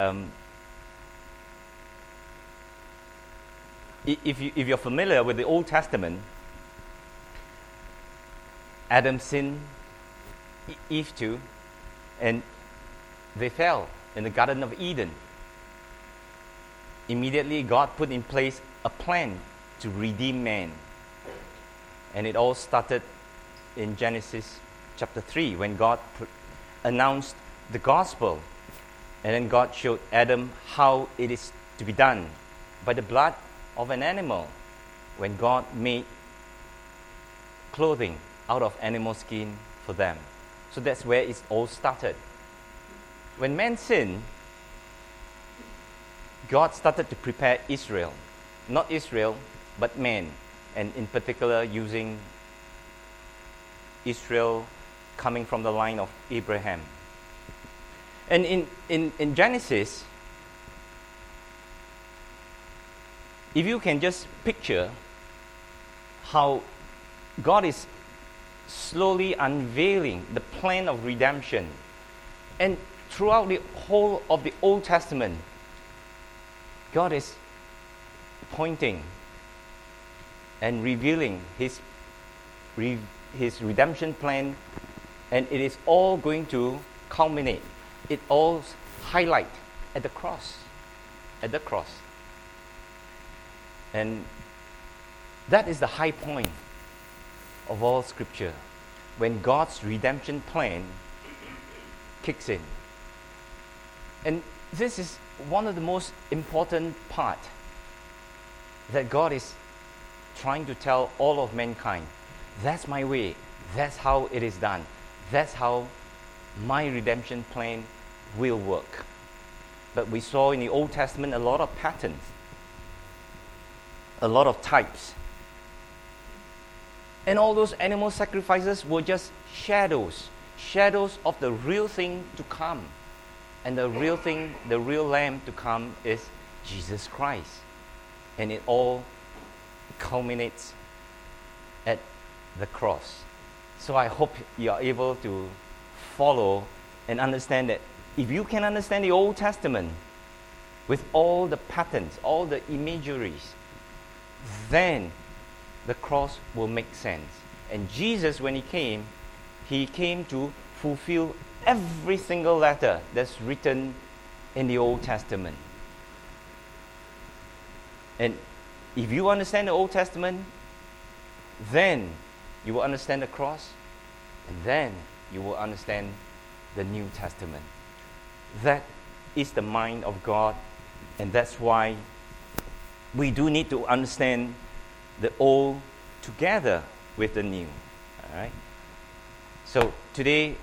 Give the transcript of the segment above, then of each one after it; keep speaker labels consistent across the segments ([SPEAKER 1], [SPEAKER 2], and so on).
[SPEAKER 1] Um, if you're familiar with the Old Testament, Adam sinned, Eve too, and they fell in the Garden of Eden. Immediately, God put in place a plan to redeem man. And it all started in Genesis chapter 3 when God announced the gospel. And then God showed Adam how it is to be done by the blood of an animal. When God made clothing out of animal skin for them. So that's where it all started. When man sinned, God started to prepare Israel. Not Israel, but man. And in particular, using Israel coming from the line of Abraham. And in Genesis, if you can just picture how God is slowly unveiling the plan of redemption. And throughout the whole of the Old Testament, God is pointing and revealing His redemption plan, and it is all going to culminate. It all highlight at the cross. At the cross. And that is the high point of all Scripture, when God's redemption plan kicks in. And this is one of the most important part that God is trying to tell all of mankind. That's my way. That's how it is done. That's how my redemption plan will work. But we saw in the Old Testament a lot of patterns, a lot of types. And all those animal sacrifices were just shadows of the real thing to come. And the real thing, the real lamb to come is Jesus Christ. And it all culminates at the cross. So I hope you are able to follow and understand that if you can understand the Old Testament with all the patterns, all the imageries, then the cross will make sense. And Jesus, when He came to fulfill every single letter that's written in the Old Testament. And if you understand the Old Testament, then you will understand the cross, and then you will understand the New Testament. That is the mind of God, and that's why we do need to understand the old together with the new. All right? So today,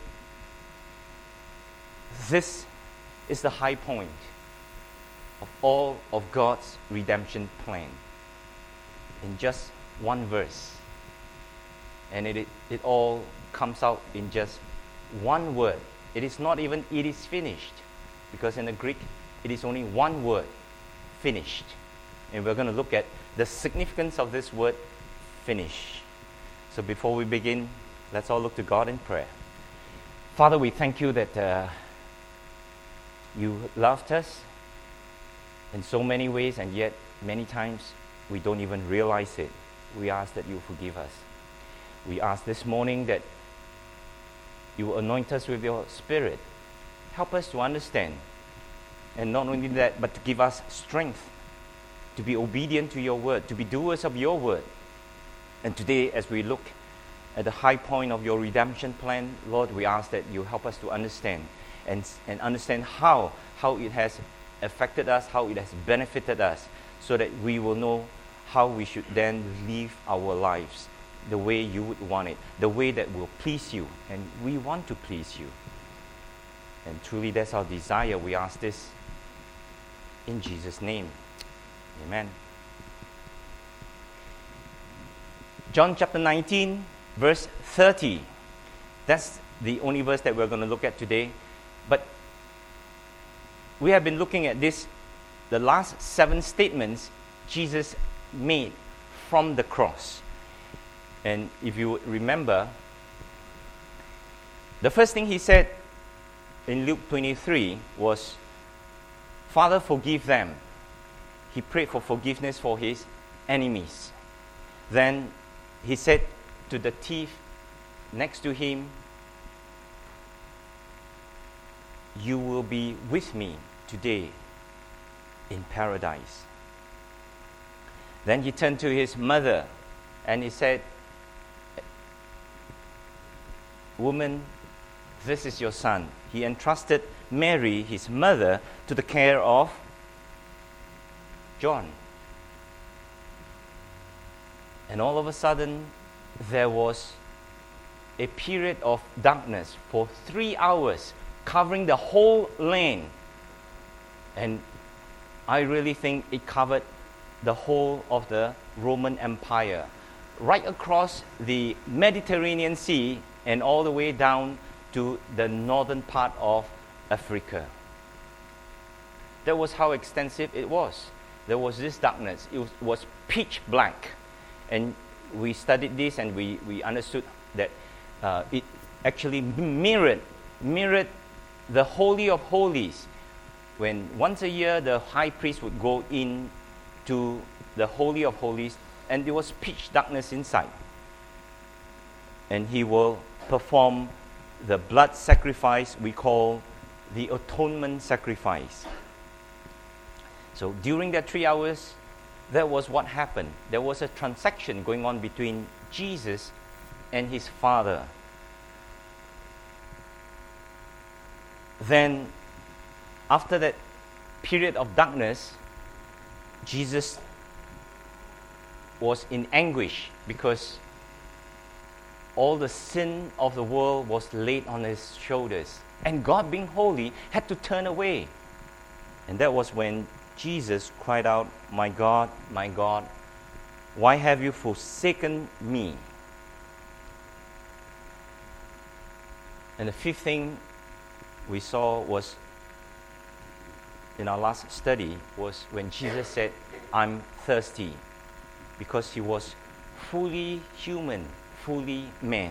[SPEAKER 1] this is the high point of all of God's redemption plan. In just one verse. And it all comes out in just one word. It is not even "it is finished," because in the Greek, it is only one word, finished. And we're going to look at the significance of this word, finish. So before we begin, let's all look to God in prayer. Father, we thank you that you loved us in so many ways, and yet many times we don't even realize it. We ask that you forgive us. We ask this morning that you will anoint us with your Spirit. Help us to understand. And not only that, but to give us strength to be obedient to your word, to be doers of your word. And today, as we look at the high point of your redemption plan, Lord, we ask that you help us to understand and understand how it has affected us, how it has benefited us, so that we will know how we should then live our lives the way you would want it, the way that will please you, and we want to please you. And truly that's our desire. We ask this in Jesus' name. Amen. John chapter 19, verse 30. That's the only verse that we're going to look at today. But we have been looking at this, the last 7 statements Jesus made from the cross. And if you remember, the first thing he said in Luke 23 was, Father, forgive them. He prayed for forgiveness for his enemies. Then he said to the thief next to him, you will be with me today in paradise. Then he turned to his mother and he said, woman, this is your son. He entrusted Mary, his mother, to the care of John. And all of a sudden, there was a period of darkness for 3 hours, covering the whole land. And I really think it covered the whole of the Roman Empire, right across the Mediterranean Sea and all the way down to the northern part of Africa. That was how extensive it was. There was this darkness. It was pitch black. And we studied this and we understood that it actually mirrored the Holy of Holies. When once a year the high priest would go in to the Holy of Holies, and there was pitch darkness inside. And he will perform the blood sacrifice we call the atonement sacrifice. So during that 3 hours, that was what happened. There was a transaction going on between Jesus and his Father. Then, after that period of darkness, Jesus was in anguish because all the sin of the world was laid on his shoulders. And God, being holy, had to turn away. And that was when Jesus cried out, my God, why have you forsaken me? And the fifth thing we saw was, in our last study, was when Jesus said, I'm thirsty, because he was fully human, fully man.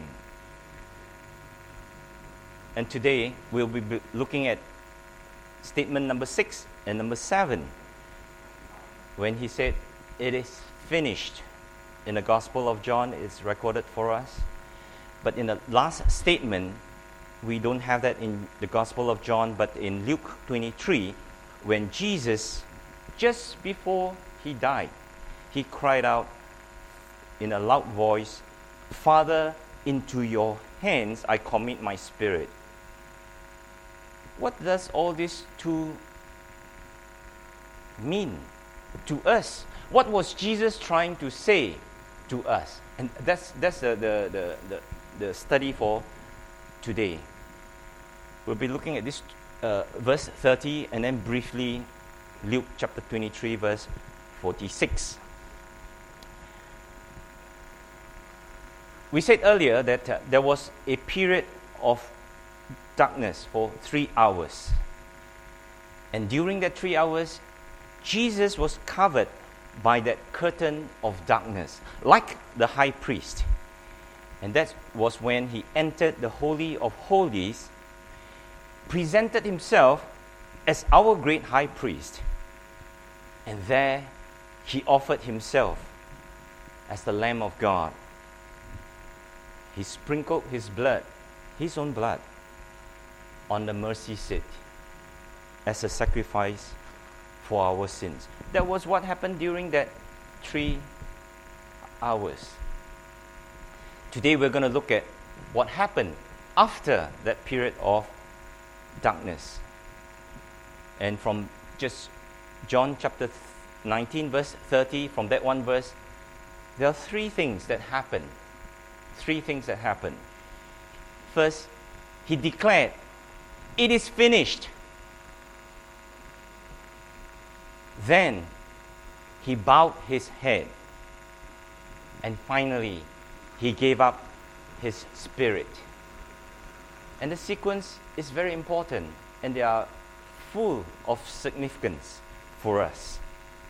[SPEAKER 1] And today we'll be looking at statement number 6 and number 7, when he said, it is finished. In the Gospel of John, it's recorded for us. But in the last statement, we don't have that in the Gospel of John, but in Luke 23, when Jesus, just before he died, he cried out in a loud voice, Father, into your hands I commit my spirit. What does all this mean to us? What was Jesus trying to say to us? And that's the study for today. We'll be looking at this verse 30 and then briefly Luke chapter 23 verse 46. We said earlier that there was a period of darkness for 3 hours. And during that 3 hours, Jesus was covered by that curtain of darkness, like the high priest. And that was when he entered the Holy of Holies, presented himself as our great high priest. And there he offered himself as the Lamb of God. He sprinkled his blood, his own blood, on the mercy seat as a sacrifice for our sins. That was what happened during that 3 hours. Today we're going to look at what happened after that period of darkness. And from just John chapter 19 verse 30, from that one verse, there are 3 things that happened. 3 things that happened. First, he declared, it is finished. Then he bowed his head. And finally, he gave up his spirit. And the sequence is very important, and they are full of significance for us.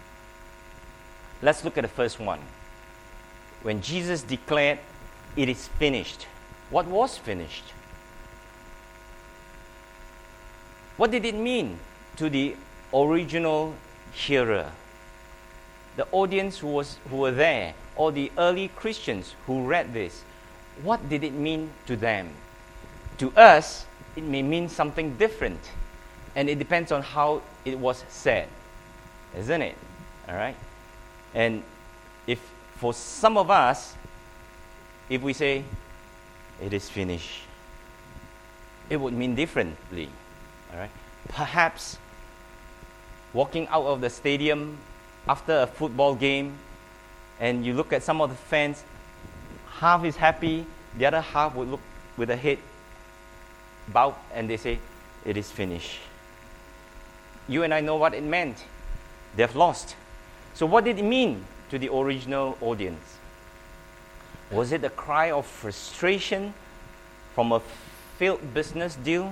[SPEAKER 1] Let's look at the first one. When Jesus declared, it is finished. What was finished? What did it mean to the original hearer, the audience who were there, or the early Christians who read this, what did it mean to them? To us, it may mean something different, and it depends on how it was said, isn't it? All right? And if for some of us, if we say, it is finished, it would mean differently. All right? Perhaps walking out of the stadium after a football game, and you look at some of the fans, half is happy, the other half would look with a head bowed, and they say, it is finished. You and I know what it meant. They've lost. So what did it mean to the original audience? Was it a cry of frustration from a failed business deal?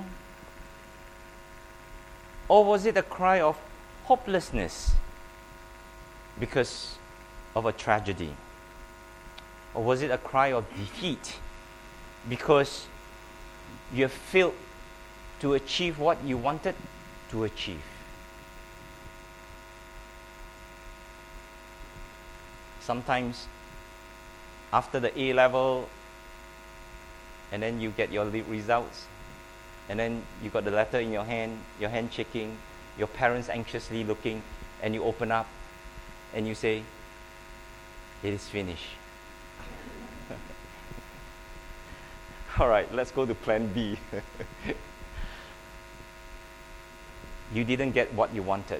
[SPEAKER 1] Or was it a cry of hopelessness because of a tragedy? Or was it a cry of defeat because you have failed to achieve what you wanted to achieve? Sometimes after the A level, and then you get your results, and then you got the letter in your hand shaking, your parents anxiously looking, and you open up and you say, it is finished. All right, let's go to plan B. You didn't get what you wanted.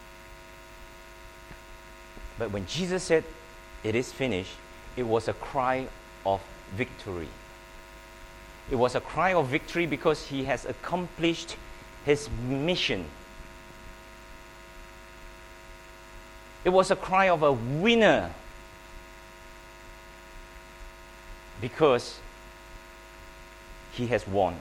[SPEAKER 1] But when Jesus said, it is finished, it was a cry of victory. It was a cry of victory because he has accomplished his mission. It was a cry of a winner because he has won.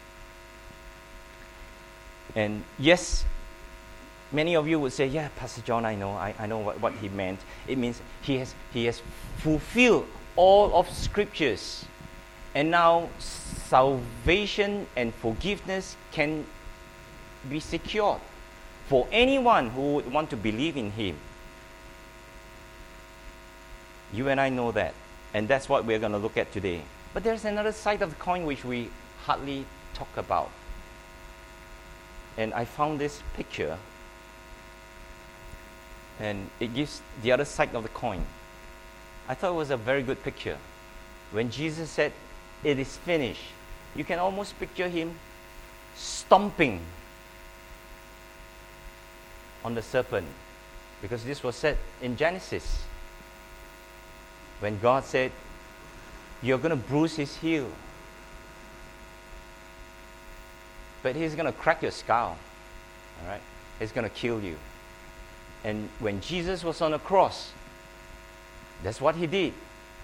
[SPEAKER 1] And yes, many of you would say, yeah, Pastor John, I know what he meant. It means he has fulfilled all of Scriptures. And now salvation and forgiveness can be secured for anyone who would want to believe in him. You and I know that. And that's what we're going to look at today. But there's another side of the coin which we hardly talk about. And I found this picture. And it gives the other side of the coin. I thought it was a very good picture. When Jesus said, it is finished, you can almost picture him stomping on the serpent. Because this was said in Genesis. When God said, you're going to bruise his heel, but he's going to crack your skull. All right? He's going to kill you. And when Jesus was on the cross, that's what he did.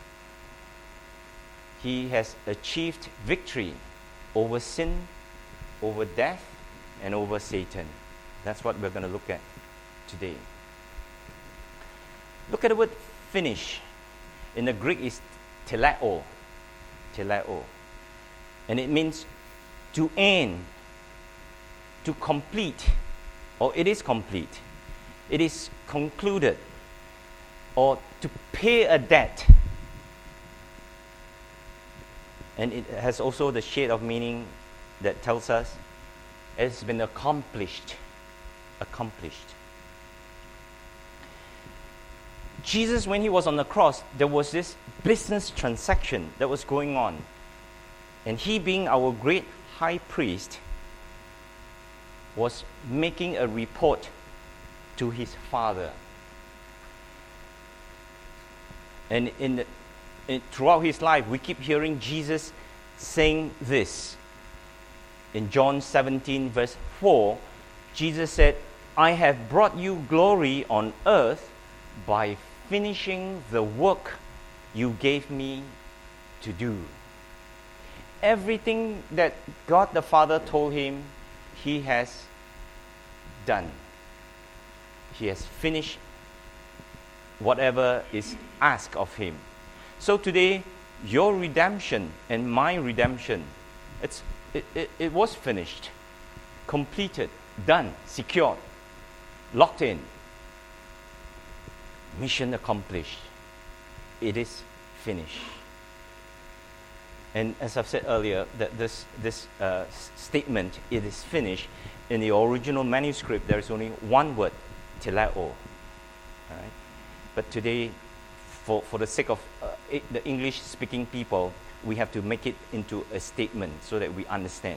[SPEAKER 1] He has achieved victory over sin, over death, and over Satan. That's what we're going to look at today. Look at the word finish. In the Greek is teleo. Teleo. And it means to end, to complete, or it is complete. It is concluded, or to pay a debt. And it has also the shade of meaning that tells us it's been accomplished. Accomplished. Jesus, when he was on the cross, there was this business transaction that was going on. And he, being our great high priest, was making a report to his Father. And throughout his life, we keep hearing Jesus saying this. In John 17, verse 4, Jesus said, I have brought you glory on earth by finishing the work you gave me to do. Everything that God the Father told him, he has done. He has finished whatever is asked of him. So today, your redemption and my redemption, it was finished, completed, done, secured. locked in. Mission accomplished. It is finished. And as I've said earlier, that this statement, it is finished, in the original manuscript, there is only one word, teleo. All right? But today, for the sake of the English-speaking people, we have to make it into a statement so that we understand.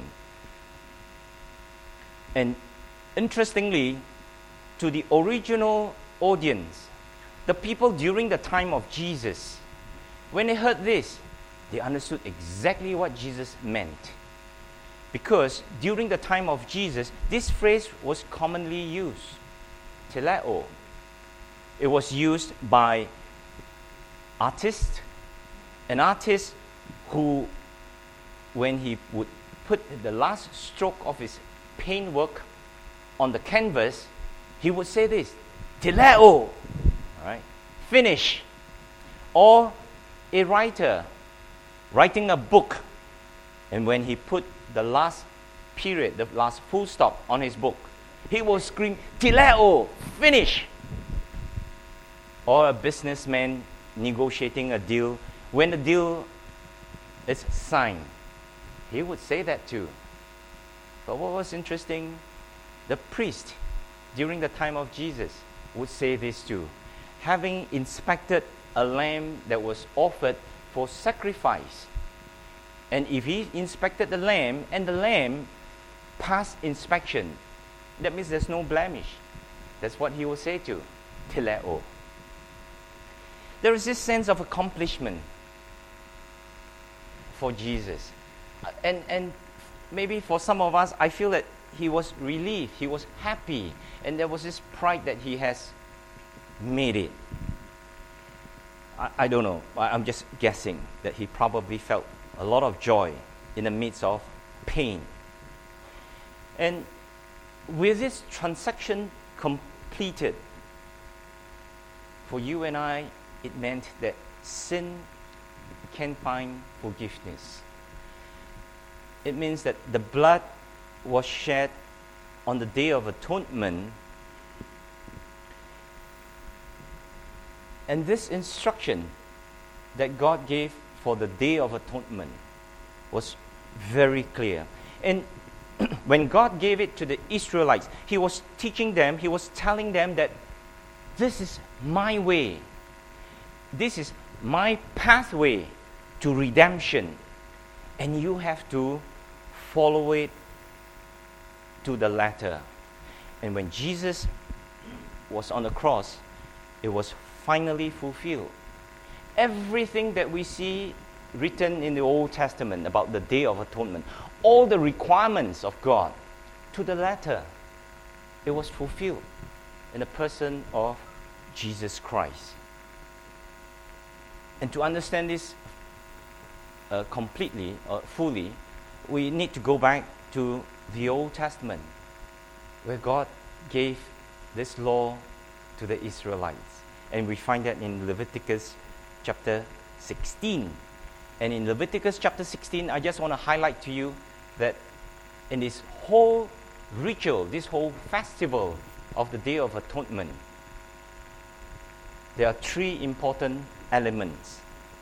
[SPEAKER 1] And interestingly, to the original audience, the people during the time of Jesus, when they heard this, they understood exactly what Jesus meant. Because during the time of Jesus, this phrase was commonly used, teleo. It was used by artists, an artist who, when he would put the last stroke of his paintwork on the canvas, he would say this, teleo, all right, finish. Or a writer writing a book, and when he put the last period, the last full stop on his book, he will scream, teleo, finish. Or a businessman negotiating a deal, when the deal is signed, he would say that too. But what was interesting, the priest during the time of Jesus would say this too. Having inspected a lamb that was offered for sacrifice, and if he inspected the lamb and the lamb passed inspection, that means there's no blemish. That's what he will say to teleo. There is this sense of accomplishment for Jesus. And maybe for some of us, I feel that he was relieved, he was happy, and there was this pride that he has made it. I don't know, I'm just guessing that he probably felt a lot of joy in the midst of pain. And with this transaction completed, for you and I, it meant that sin can find forgiveness. It means that the blood was shed on the Day of Atonement. And this instruction that God gave for the Day of Atonement was very clear. And when God gave it to the Israelites, He was teaching them, He was telling them that this is my way. This is my pathway to redemption. And you have to follow it to the letter. And when Jesus was on the cross, it was finally fulfilled. Everything that we see written in the Old Testament about the Day of Atonement, all the requirements of God, to the letter, it was fulfilled in the person of Jesus Christ. And to understand this completely or fully, we need to go back to the Old Testament, where God gave this law to the Israelites. And we find that in Leviticus chapter 16. And in Leviticus chapter 16, I just want to highlight to you that in this whole ritual, this whole festival of the Day of Atonement, there are three important elements.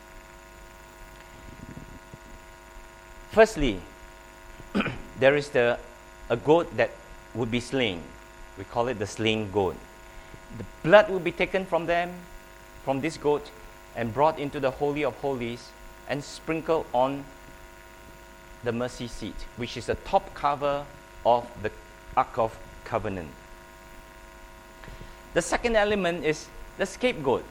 [SPEAKER 1] Firstly, there is a goat that would be slain. We call it the slain goat. The blood will be taken from this goat, and brought into the Holy of Holies and sprinkled on the mercy seat, which is the top cover of the Ark of Covenant. The second element is the scapegoat.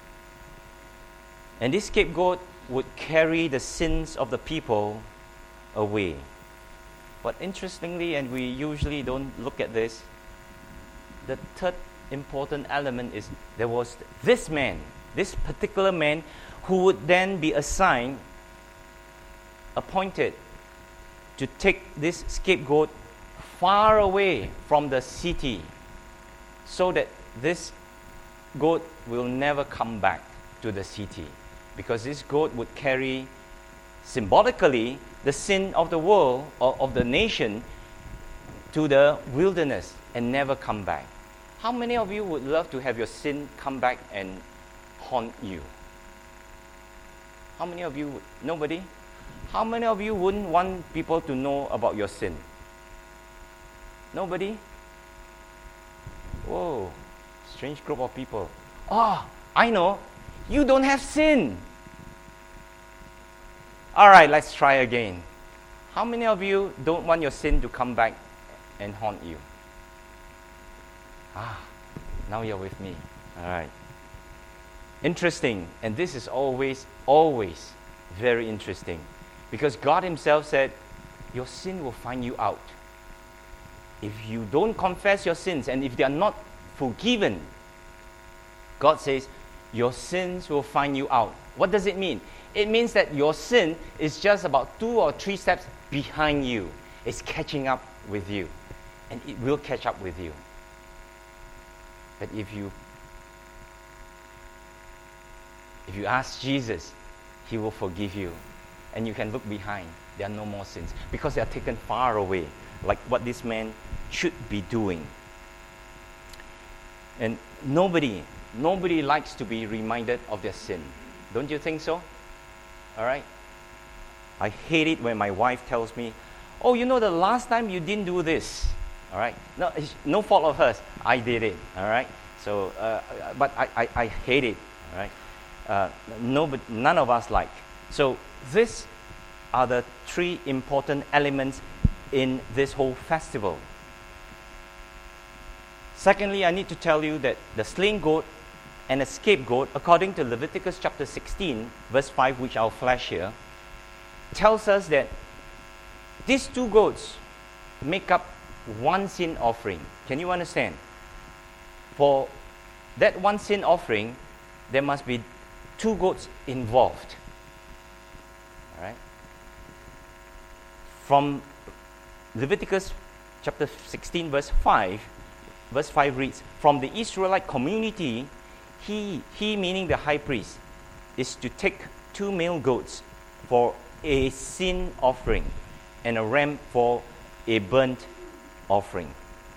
[SPEAKER 1] And this scapegoat would carry the sins of the people away. But interestingly, and we usually don't look at this, the third important element is there was this man, this particular man, who would then be assigned, appointed to take this scapegoat far away from the city, so that this goat will never come back to the city, because this goat would carry symbolically the sin of the world or of the nation to the wilderness and never come back. How many of you would love to have your sin come back and haunt you? How many of you would? Nobody? How many of you wouldn't want people to know about your sin? Nobody? Whoa, strange group of people. Oh, I know. You don't have sin. All right, let's try again. How many of you don't want your sin to come back and haunt you? Now you're with me. All right. Interesting. And this is always very interesting. Because God Himself said, your sin will find you out. If you don't confess your sins and if they are not forgiven, God says, your sins will find you out. What does it mean? It means that your sin is just about 2 or 3 steps behind you. It's catching up with you. And it will catch up with you. But if you ask Jesus, He will forgive you. And you can look behind. There are no more sins. Because they are taken far away. Like what this man should be doing. And nobody likes to be reminded of their sin. Don't you think so? All right? I hate it when my wife tells me, oh, you know the last time you didn't do this. All right? No, it's no fault of hers. I did it. All right? So, but I hate it. All right? None of us like. So, these are the 3 important elements in this whole festival. Secondly, I need to tell you that the slain goat and a scapegoat, according to Leviticus chapter 16, verse 5, which I'll flash here, tells us that these 2 goats make up one sin offering. Can you understand? For that one sin offering, there must be 2 goats involved. All right? From Leviticus chapter 16, verse 5 reads, from the Israelite community, he meaning the high priest, is to take 2 male goats for a sin offering and a ram for a burnt offering.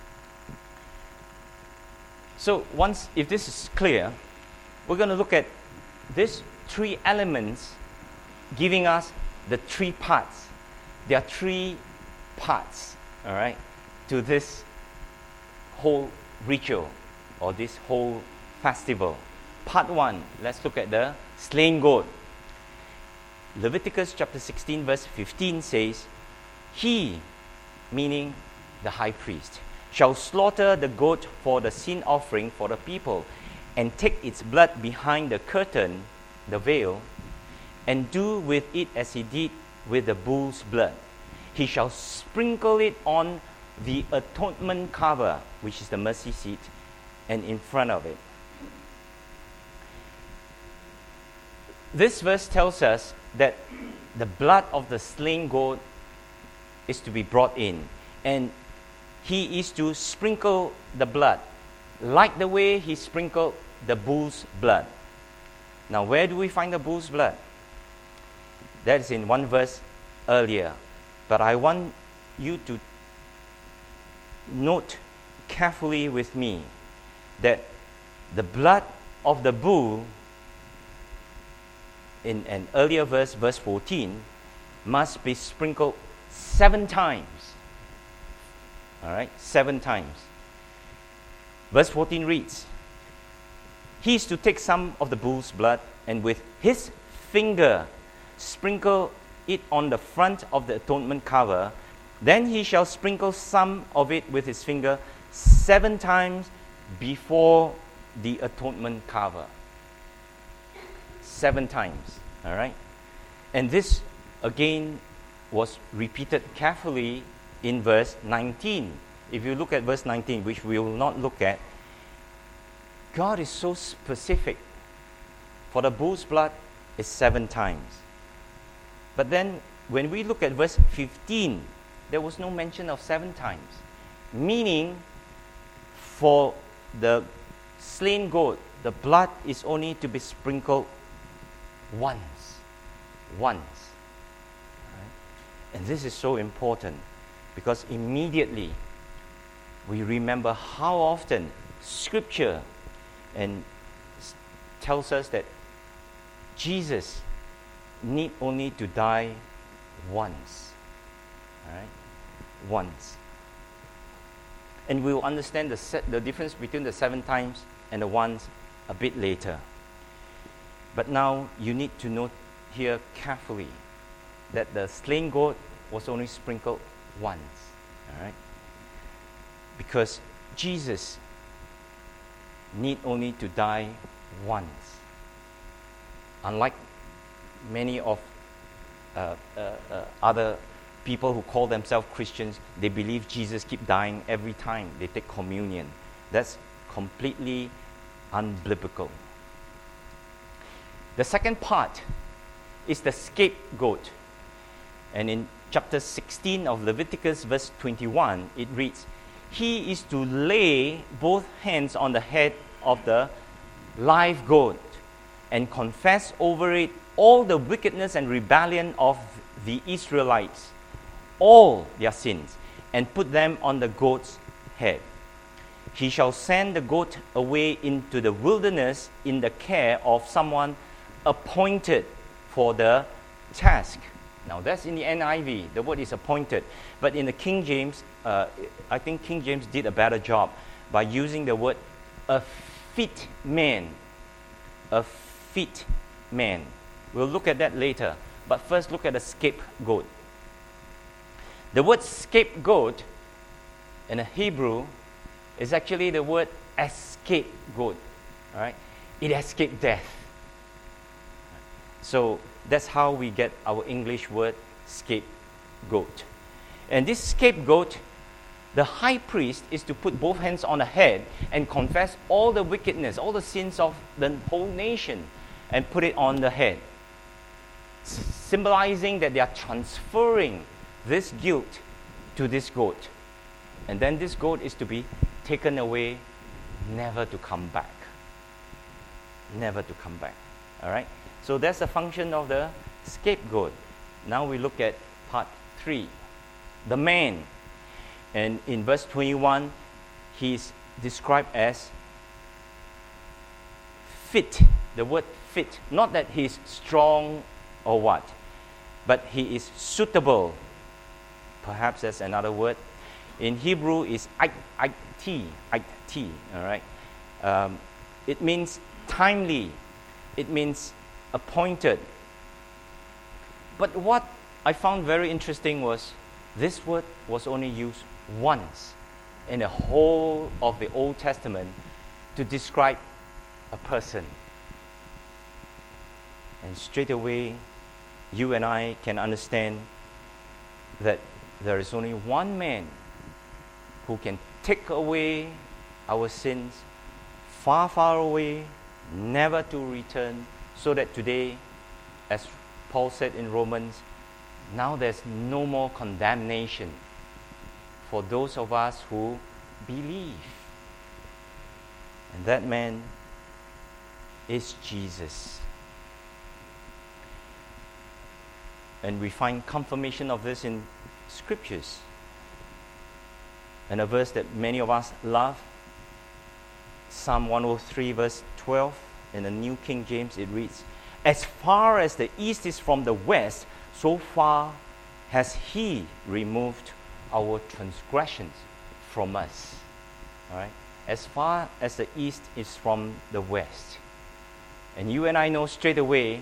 [SPEAKER 1] So if this is clear, we're going to look at these 3 elements giving us the 3 parts. There are 3 parts, all right, to this whole ritual or this whole festival. Part 1, let's look at the slain goat. Leviticus chapter 16 verse 15 says, he, meaning the high priest, shall slaughter the goat for the sin offering for the people, and take its blood behind the curtain, the veil, and do with it as he did with the bull's blood. He shall sprinkle it on the atonement cover, which is the mercy seat, and in front of it. This verse tells us that the blood of the slain goat is to be brought in, and he is to sprinkle the blood like the way he sprinkled the bull's blood. Now, where do we find the bull's blood? That is in one verse earlier. But I want you to note carefully with me that the blood of the bull in an earlier verse, verse 14, must be sprinkled 7 times. All right, 7 times. Verse 14 reads, he is to take some of the bull's blood and with his finger sprinkle it on the front of the atonement cover. Then he shall sprinkle some of it with his finger 7 times before the atonement cover. 7 times. All right? And this again was repeated carefully in verse 19. If you look at verse 19, which we will not look at, God is so specific. For the bull's blood is 7 times. But then when we look at verse 15, there was no mention of 7 times. Meaning, for the slain goat, the blood is only to be sprinkled once. Once. Right? And this is so important because immediately we remember how often Scripture and tells us that Jesus need only to die once. All right? Once. And we will understand the difference between the 7 times and the once a bit later. But now you need to note here carefully that the slain goat was only sprinkled once. All right? Because Jesus need only to die once. Unlike many of other people who call themselves Christians, they believe Jesus keep dying every time they take communion. That's completely unbiblical. The second part is the scapegoat. And in chapter 16 of Leviticus, verse 21, it reads, "He is to lay both hands on the head of the live goat and confess over it all the wickedness and rebellion of the Israelites, all their sins, and put them on the goat's head. He shall send the goat away into the wilderness in the care of someone appointed for the task." Now that's in the NIV, the word is appointed. But in the King James, I think King James did a better job by using the word a fit man. A fit man. We'll look at that later. But first look at the scapegoat. The word scapegoat in the Hebrew is actually the word escapegoat. All right? It escaped death. So that's how we get our English word scapegoat. And this scapegoat, the high priest is to put both hands on the head and confess all the wickedness, all the sins of the whole nation, and put it on the head, symbolizing that they are transferring this guilt to this goat. And then this goat is to be taken away, never to come back. Never to come back. All right? So that's the function of the scapegoat. Now we look at part 3. The man. And in verse 21, he's described as fit. The word fit. Not that he's strong or what, but he is suitable. Perhaps that's another word. In Hebrew is it, all right? It means timely. It means appointed. But what I found very interesting was this word was only used once in the whole of the Old Testament to describe a person. And straight away, you and I can understand that there is only one man who can take away our sins far, far away, never to return, so that today, as Paul said in Romans, now there's no more condemnation for those of us who believe. And that man is Jesus. And we find confirmation of this in Scriptures. And a verse that many of us love, Psalm 103 verse 12, in the New King James it reads, "As far as the east is from the west, so far has He removed our transgressions from us." All right? As far as the east is from the west. And you and I know straight away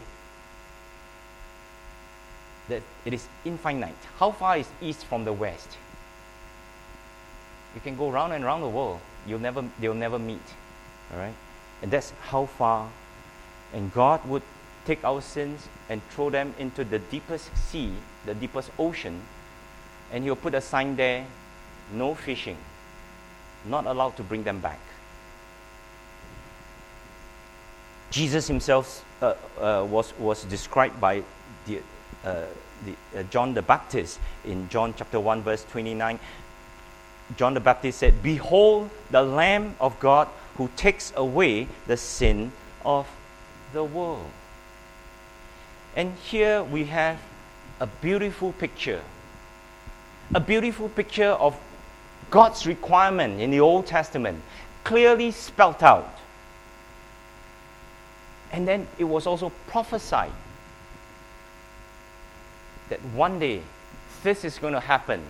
[SPEAKER 1] that it is infinite. How far is east from the west? You can go round and round the world. They'll never meet. All right? And that's how far. And God would take our sins and throw them into the deepest sea, the deepest ocean, and He'll put a sign there, no fishing, not allowed to bring them back. Jesus Himself was described by John the Baptist in John chapter 1 verse 29. John the Baptist said, "Behold the Lamb of God who takes away the sin of the world." And here we have a beautiful picture of God's requirement in the Old Testament. clearly spelled out. And then it was also prophesied that one day this is going to happen.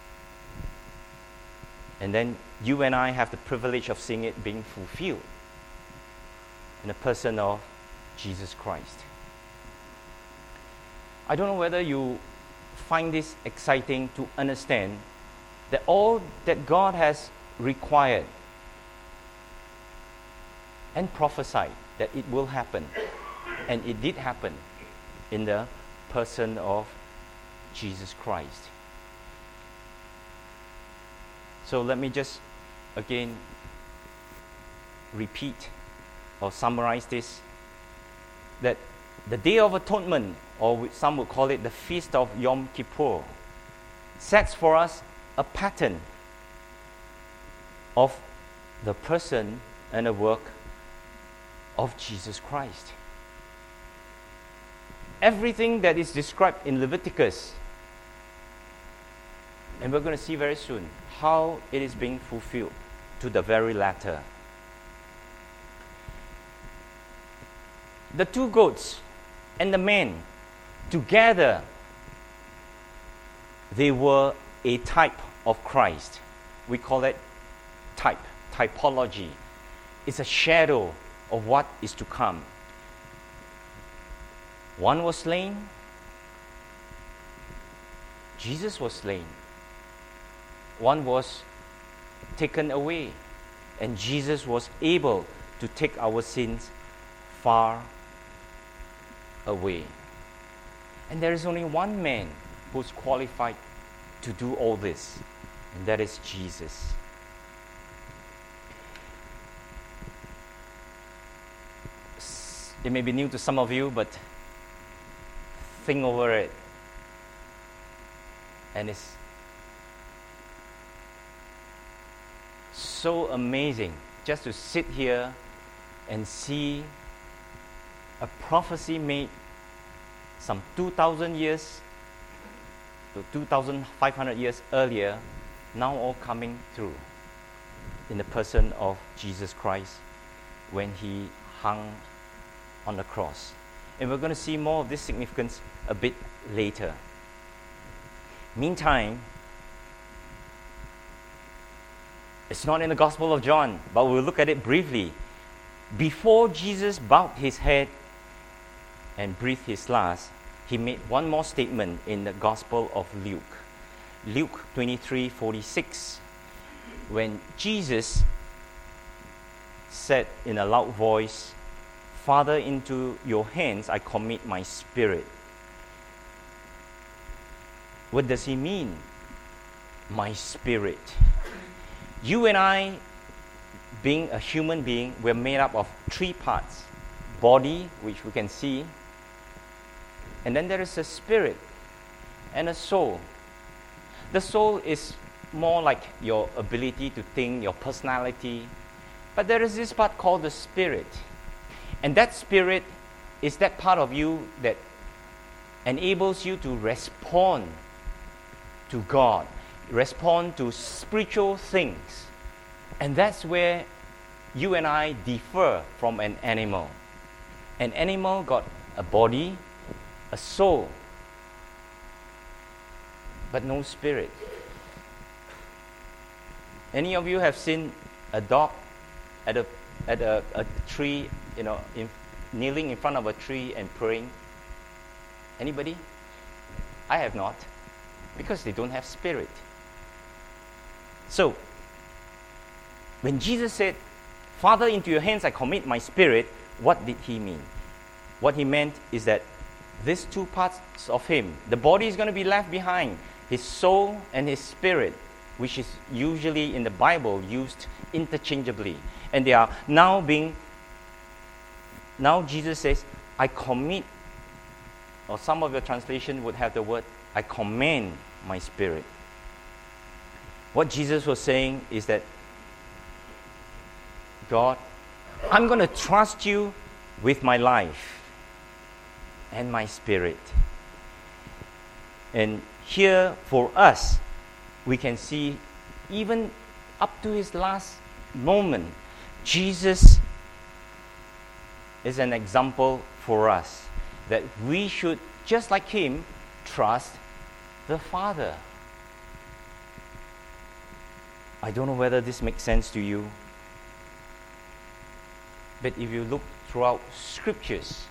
[SPEAKER 1] And then you and I have the privilege of seeing it being fulfilled in the person of Jesus Christ. I don't know whether you find this exciting to understand that all that God has required and prophesied that it will happen, and it did happen in the person of Jesus Christ. So let me just again repeat or summarize this, that the Day of Atonement, or some would call it the Feast of Yom Kippur, sets for us a pattern of the person and the work of Jesus Christ. Everything that is described in Leviticus, and we're going to see very soon how it is being fulfilled to the very letter. The two goats and the man together, they were a type of Christ. We call it typology. It's a shadow of what is to come. One was slain. Jesus was slain. One was taken away, and Jesus was able to take our sins far away. And there is only one man who's qualified to do all this, and that is Jesus. It may be new to some of you, but think over it. And it's so amazing just to sit here and see a prophecy made some 2,000 years to 2,500 years earlier, now all coming through in the person of Jesus Christ when he hung on the cross. And we're going to see more of this significance a bit later. Meantime, it's not in the Gospel of John, but we'll look at it briefly. Before Jesus bowed his head and breathed his last, he made one more statement in the Gospel of Luke. Luke 23:46, when Jesus said in a loud voice, "Father, into your hands I commit my spirit." What does he mean? My spirit. You and I, being a human being, we're made up of three parts. Body, which we can see, and then there is a spirit and a soul. The soul is more like your ability to think, your personality. But there is this part called the spirit. And that spirit is that part of you that enables you to respond to God, respond to spiritual things. And that's where you and I differ from an animal. An animal got a body, a soul, but no spirit. Any of you have seen a dog at a tree, kneeling in front of a tree and praying? Anybody? I have not, because they don't have spirit. So, when Jesus said, "Father, into your hands I commit my spirit," what did he mean? What he meant is that these two parts of him, the body is going to be left behind, his soul and his spirit, which is usually in the Bible used interchangeably. And they are now Jesus says, "I commit," or some of your translation would have the word, "I command my spirit." What Jesus was saying is that, God, I'm going to trust you with my life and my spirit. And here for us, we can see even up to his last moment, Jesus is an example for us that we should, just like him, trust the Father. I don't know whether this makes sense to you, but if you look throughout scriptures,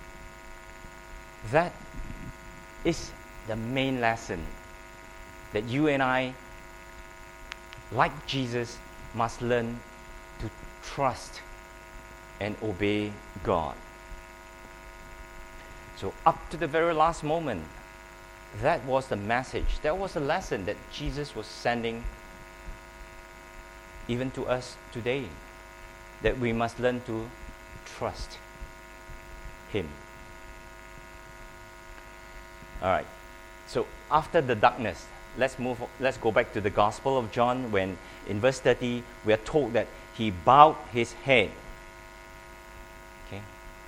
[SPEAKER 1] that is the main lesson that you and I, like Jesus, must learn to trust and obey God. So up to the very last moment, that was the message, that was the lesson that Jesus was sending even to us today, that we must learn to trust him. All right. So after the darkness, let's go back to the Gospel of John, when in verse 30 we are told that he bowed his head. Okay.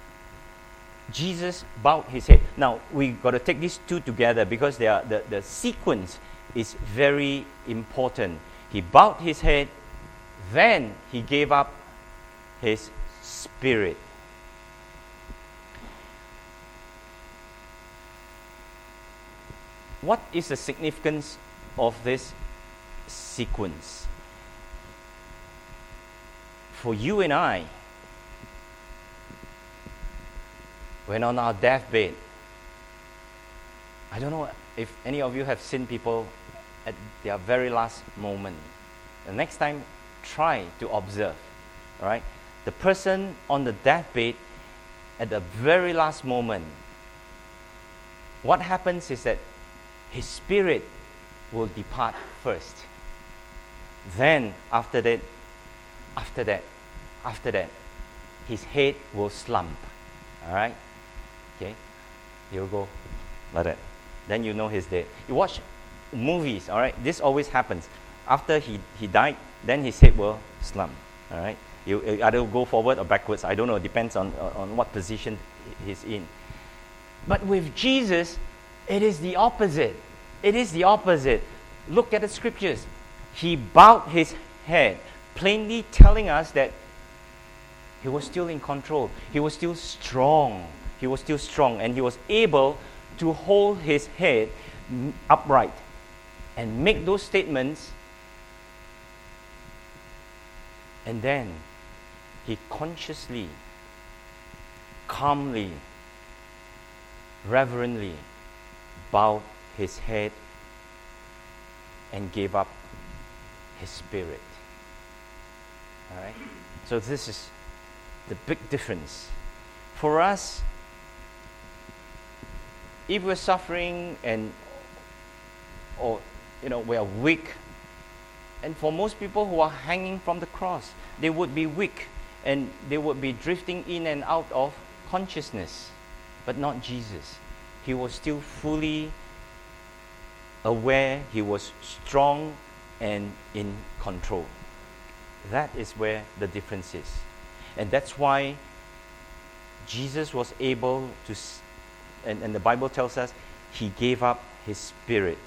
[SPEAKER 1] Jesus bowed his head. Now we got to take these two together because the sequence is very important. He bowed his head, then he gave up his spirit. What is the significance of this sequence? For you and I, when on our deathbed, I don't know if any of you have seen people at their very last moment. The next time, try to observe, right? The person on the deathbed at the very last moment, what happens is that his spirit will depart first. Then after that, his head will slump. All right? Okay? He'll go like that. Then you know he's dead. You watch movies, all right? This always happens. After he died, then his head will slump. All right? You either go forward or backwards. I don't know. It depends on what position he's in. But with Jesus, it is the opposite. It is the opposite. Look at the scriptures. He bowed his head, plainly telling us that he was still in control. He was still strong. He was still strong, and he was able to hold his head upright and make those statements. And then he consciously, calmly, reverently bowed his head and gave up his spirit. All right? So this is the big difference. For us, if we're suffering or we are weak, and for most people who are hanging from the cross, they would be weak and they would be drifting in and out of consciousness, but not Jesus. He was still fully aware, he was strong and in control. That is where the difference is. And that's why Jesus was able to, and the Bible tells us, he gave up his spirit.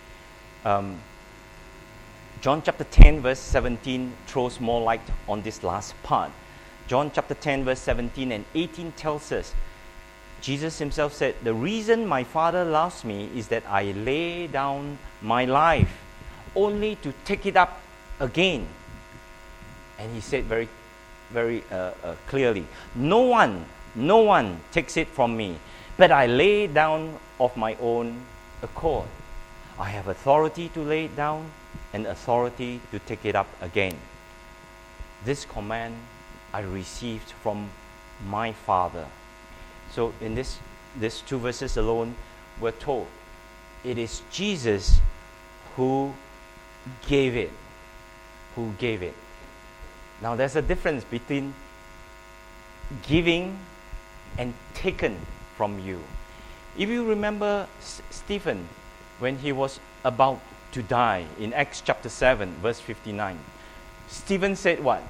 [SPEAKER 1] John chapter 10 verse 17 throws more light on this last part. John chapter 10 verse 17 and 18 tells us, Jesus himself said, "The reason my Father loves me is that I lay down my life only to take it up again." And he said very, very clearly, no one takes it from me, but I lay it down of my own accord. I have authority to lay it down and authority to take it up again. This command I received from my Father. So in these two verses alone, we're told it is Jesus who gave it. Who gave it. Now there's a difference between giving and taken from you. If you remember Stephen, when he was about to die in Acts chapter 7 verse 59, Stephen said what?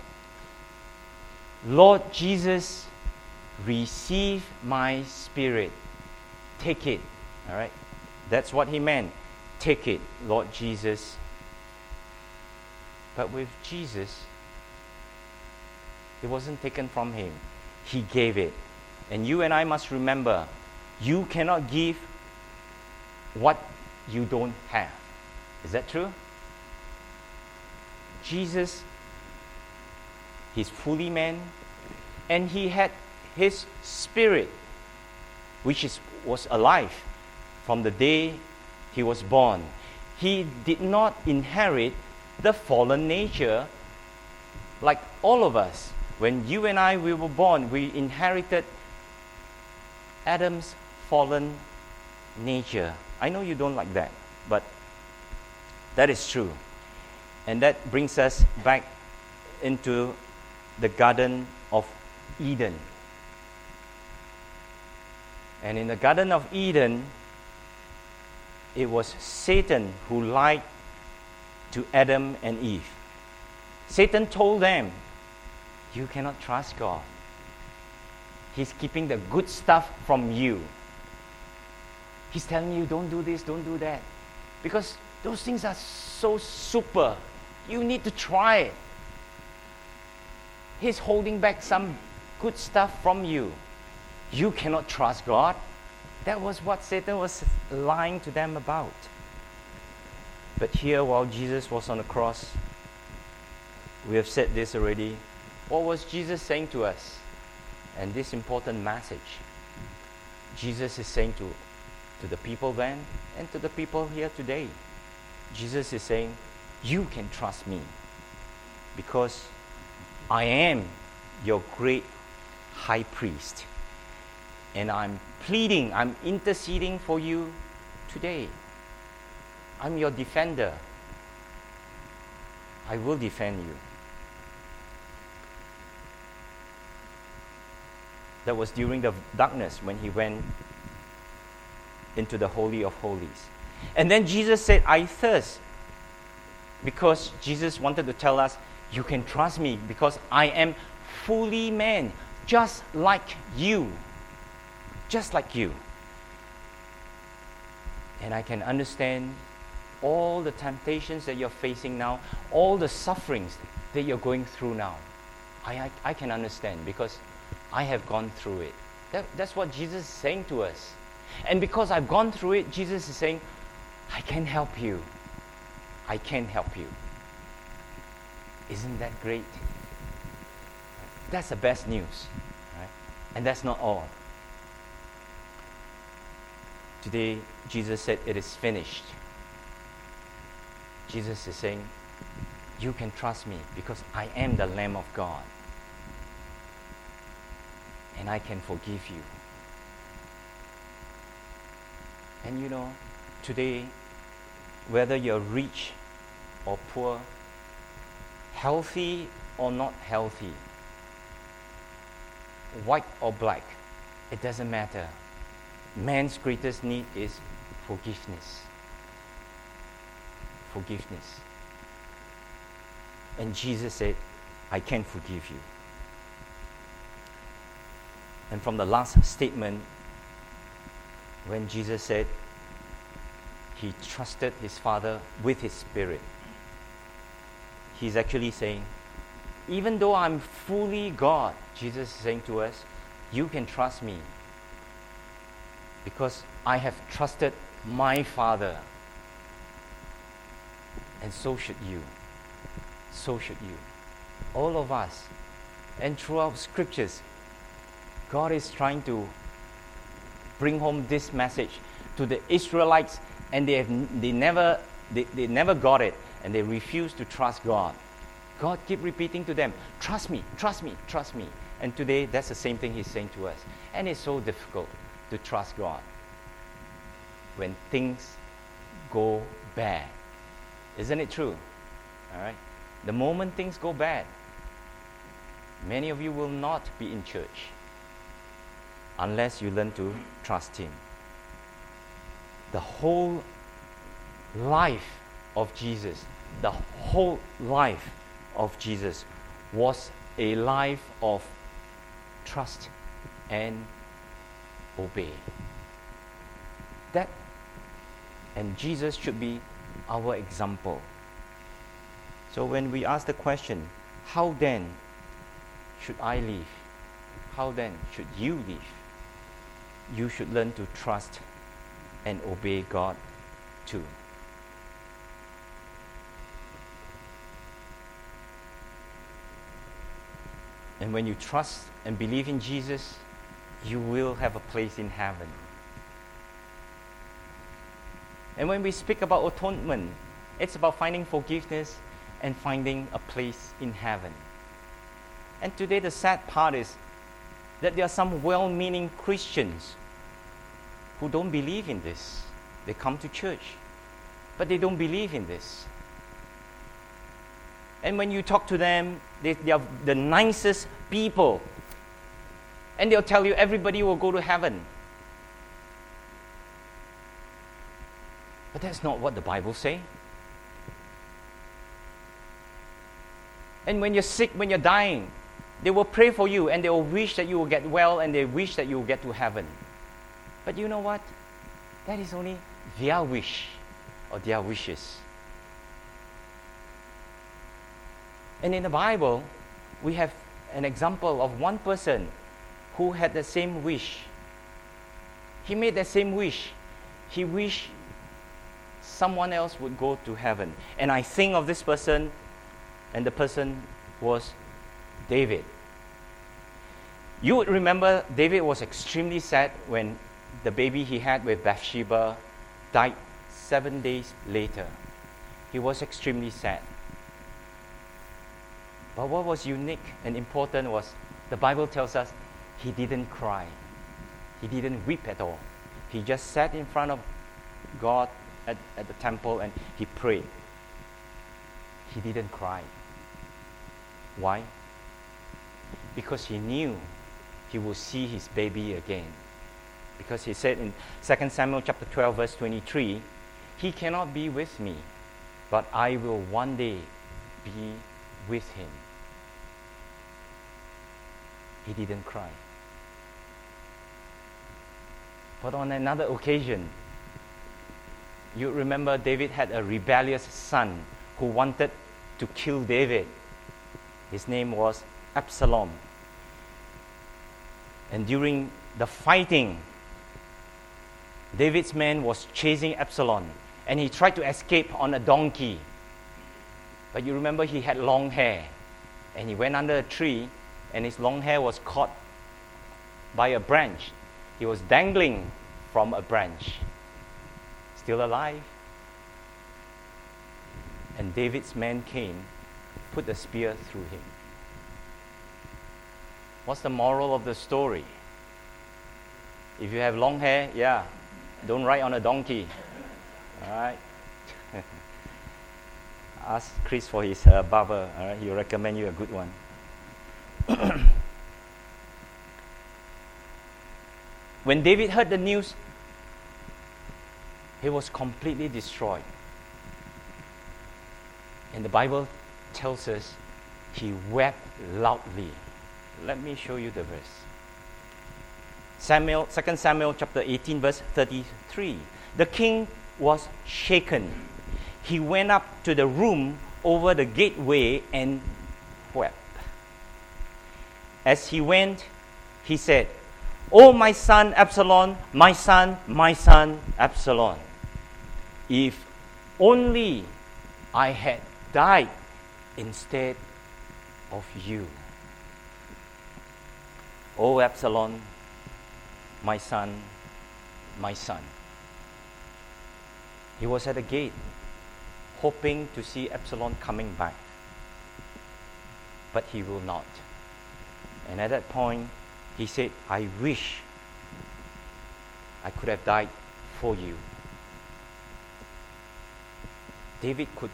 [SPEAKER 1] "Lord Jesus, receive my spirit." Take it. All right? That's what he meant. Take it, Lord Jesus. But with Jesus, It wasn't taken from him. He gave it. And you and I must remember, you cannot give what you don't have. Is that true? Jesus, he's fully man, and he had his spirit, which was alive from the day he was born. He did not inherit the fallen nature like all of us. When you and I, we were born, we inherited Adam's fallen nature. I know you don't like that, but that is true. And that brings us back into the Garden of Eden. And in the Garden of Eden, it was Satan who lied to Adam and Eve. Satan told them, you cannot trust God. He's keeping the good stuff from you. He's telling you, don't do this, don't do that. Because those things are so super. You need to try it. He's holding back some good stuff from you. You cannot trust God. That was what Satan was lying to them about. But here, while Jesus was on the cross, we have said this already. What was Jesus saying to us? And this important message, Jesus is saying to the people then and to the people here today. Jesus is saying, you can trust me because I am your great high priest. And I'm pleading, I'm interceding for you today. I'm your defender. I will defend you. That was during the darkness when he went into the Holy of Holies. And then Jesus said, I thirst. Because Jesus wanted to tell us, you can trust me because I am fully man, just like you. Just like you. And I can understand all the temptations that you're facing now, all the sufferings that you're going through now. I can understand because I have gone through it. That's what Jesus is saying to us. And because I've gone through it, Jesus is saying, I can help you. I can help you. Isn't that great? That's the best news. Right? And that's not all. Today, Jesus said, it is finished. Jesus is saying, you can trust me because I am the Lamb of God. And I can forgive you. And you know, today, whether you're rich or poor, healthy or not healthy, white or black, it doesn't matter. Man's greatest need is forgiveness. Forgiveness. And Jesus said, I can forgive you. And from the last statement, when Jesus said he trusted his Father with his Spirit, he's actually saying, even though I'm fully God, Jesus is saying to us, you can trust me because I have trusted my Father. And so should you. So should you. All of us. And throughout scriptures, God is trying to bring home this message to the Israelites, and they never got it, and they refused to trust God. God keep repeating to them, trust me, trust me, trust me. And today, that's the same thing he's saying to us. And it's so difficult to trust God when things go bad. Isn't it true? All right. The moment things go bad, many of you will not be in church unless you learn to trust him. The whole life of Jesus, the whole life of Jesus was a life of trust and obey. And Jesus should be our example. So when we ask the question, how then should I live? How then should you live? You should learn to trust and obey God too. And when you trust and believe in Jesus, you will have a place in heaven. And when we speak about atonement, it's about finding forgiveness and finding a place in heaven. And today the sad part is that there are some well-meaning Christians who don't believe in this. They come to church, but they don't believe in this. And when you talk to them, they are the nicest people. And they'll tell you everybody will go to heaven. But that's not what the Bible says. And when you're sick, when you're dying, they will pray for you and they will wish that you will get well and they wish that you will get to heaven. But you know what? That is only their wish or their wishes. And in the Bible, we have an example of one person who had the same wish. He made the same wish. He wished someone else would go to heaven. And I think of this person, and the person was David. You would remember David was extremely sad when the baby he had with Bathsheba died 7 days later. He was extremely sad. But what was unique and important was the Bible tells us he didn't cry. He didn't weep at all. He just sat in front of God at the temple and he prayed. He didn't cry. Why? Because he knew he would see his baby again. Because he said in 2 Samuel chapter 12 verse 23, he cannot be with me, but I will one day be with him. He didn't cry. But on another occasion, you remember David had a rebellious son who wanted to kill David. His name was Absalom. And during the fighting, David's man was chasing Absalom and he tried to escape on a donkey. But you remember he had long hair and he went under a tree and his long hair was caught by a branch. He was dangling from a branch. Still alive. And David's man came, put a spear through him. What's the moral of the story? If you have long hair, don't ride on a donkey. All right? Ask Chris for his barber. All right? He'll recommend you a good one. When David heard the news, he was completely destroyed. And the Bible tells us he wept loudly. Let me show you the verse. 2 Samuel chapter 18 verse 33. The king was shaken. He went up to the room over the gateway and wept. As he went, he said, "Oh, my son Absalom, my son Absalom. If only I had died instead of you. Oh, Absalom, my son. He was at the gate, hoping to see Absalom coming back. But he will not. And at that point, he said, I wish I could have died for you. David could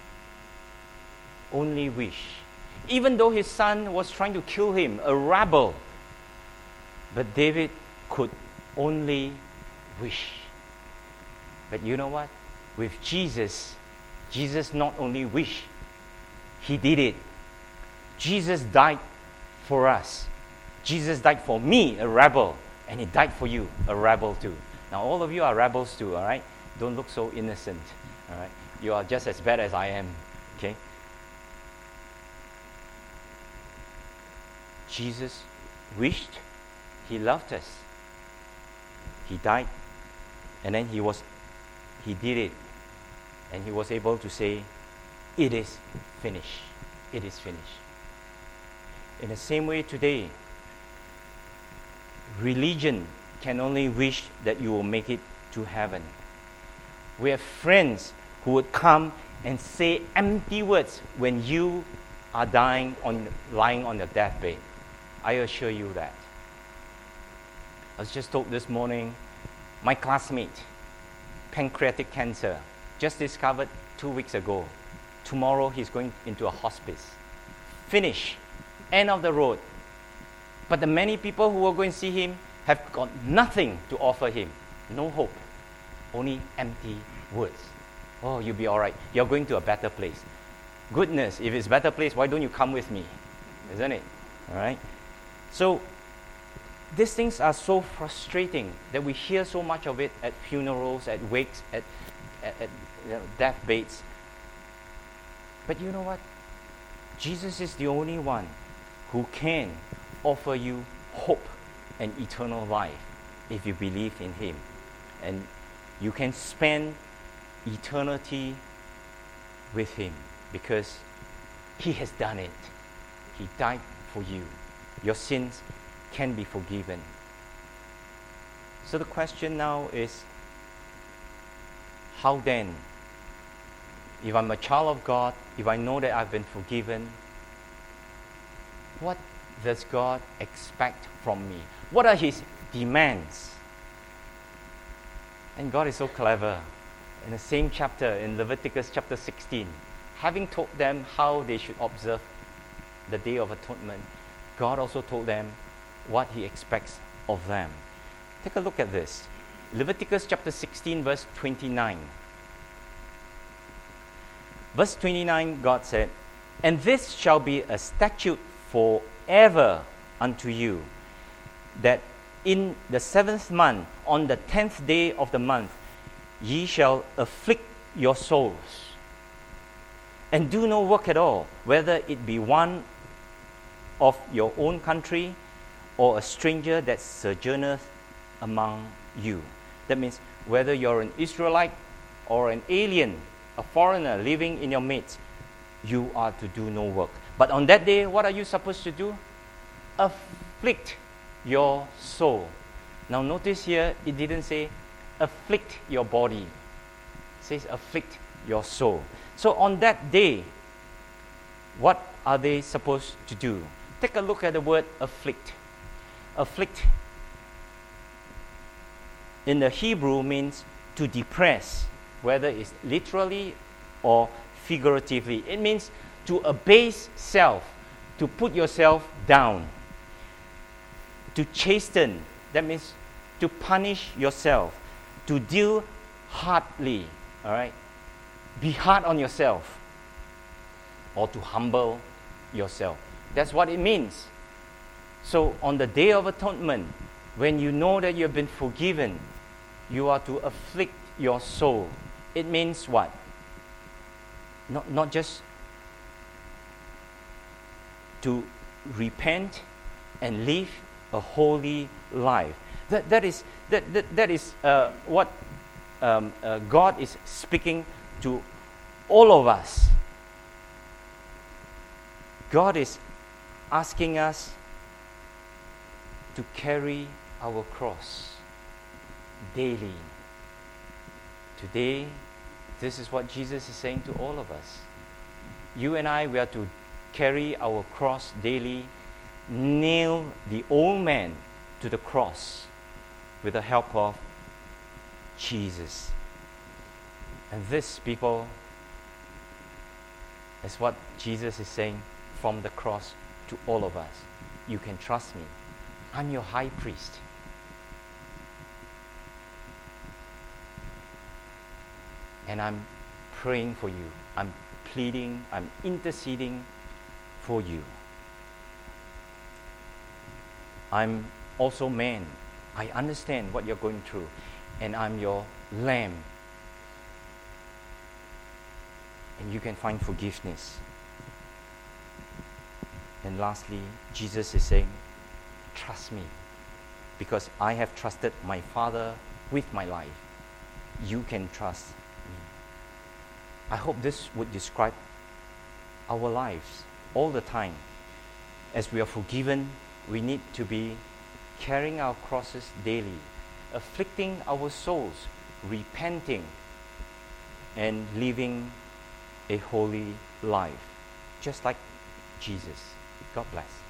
[SPEAKER 1] only wish. Even though his son was trying to kill him, a rebel, but David could only wish. But you know what? With Jesus, Jesus not only wished, he did it. Jesus died for us. Jesus died for me, a rebel, and he died for you, a rebel too. Now all of you are rebels too, all right? Don't look so innocent, all right? You are just as bad as I am, okay? Jesus wished, He loved us. He died, and then He did it, and He was able to say, it is finished. It is finished. In the same way today, religion can only wish that you will make it to heaven. We have friends who would come and say empty words when you are lying on your deathbed. I assure you that. I was just told this morning, my classmate, pancreatic cancer, just discovered 2 weeks ago. Tomorrow he's going into a hospice. Finish. End of the road. But the many people who are going to see him have got nothing to offer him. No hope. Only empty words. Oh, you'll be all right. You're going to a better place. Goodness, if it's a better place, why don't you come with me? Isn't it? All right? So, these things are so frustrating that we hear so much of it at funerals, at wakes, at deathbeds. But you know what? Jesus is the only one who can offer you hope and eternal life if you believe in Him. And you can spend eternity with Him because He has done it. He died for you. Your sins can be forgiven. So the question now is, how then? If I'm a child of God, if I know that I've been forgiven, what does God expect from me? What are His demands? And God is so clever. In the same chapter, in Leviticus chapter 16, having told them how they should observe the Day of Atonement, God also told them what He expects of them. Take a look at this. Leviticus chapter 16, verse 29. Verse 29, God said, "And this shall be a statute forever unto you, that in the 7th month, on the 10th day of the month, ye shall afflict your souls, and do no work at all, whether it be one of your own country, or a stranger that sojourneth among you." That means whether you're an Israelite or an alien, a foreigner living in your midst, you are to do no work. But on that day, what are you supposed to do? Afflict your soul. Now notice here, it didn't say afflict your body. It says afflict your soul. So on that day, what are they supposed to do? Take a look at the word afflict. Afflict in the Hebrew means to depress, whether it's literally or figuratively. It means to abase self, to put yourself down. To chasten, that means to punish yourself, to deal hardly, all right? Be hard on yourself, or to humble yourself. That's what it means. So on the Day of Atonement, when you know that you have been forgiven, you are to afflict your soul. It means what? Not just to repent and live a holy life. That is what God is speaking to all of us. God is asking us to carry our cross daily. Today, this is what Jesus is saying to all of us. You and I, we are to carry our cross daily, nail the old man to the cross with the help of Jesus. And this, people, is what Jesus is saying from the cross to all of us. You can trust me. I'm your high priest. And I'm praying for you. I'm pleading, I'm interceding for you. I'm also man. I understand what you're going through. And I'm your lamb. And you can find forgiveness. And lastly, Jesus is saying, trust me, because I have trusted my Father with my life. You can trust me. I hope this would describe our lives all the time. As we are forgiven, we need to be carrying our crosses daily, afflicting our souls, repenting, and living a holy life, just like Jesus. God bless.